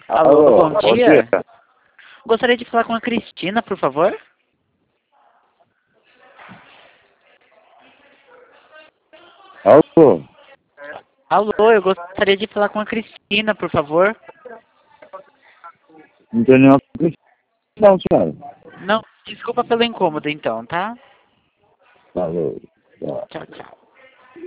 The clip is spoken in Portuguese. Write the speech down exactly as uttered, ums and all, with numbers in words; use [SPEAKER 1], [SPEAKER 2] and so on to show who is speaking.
[SPEAKER 1] Alô,
[SPEAKER 2] Alô,
[SPEAKER 1] bom
[SPEAKER 2] bom
[SPEAKER 1] dia.
[SPEAKER 2] dia.
[SPEAKER 1] Gostaria de falar com a Cristina, por favor.
[SPEAKER 2] Alô,
[SPEAKER 1] Alô, eu gostaria de falar com a Cristina, por favor.
[SPEAKER 2] não tem nenhuma não, senhora.
[SPEAKER 1] Não, desculpa pelo incômodo então, tá?
[SPEAKER 2] Falou. Tchau.
[SPEAKER 1] Tchau, tchau.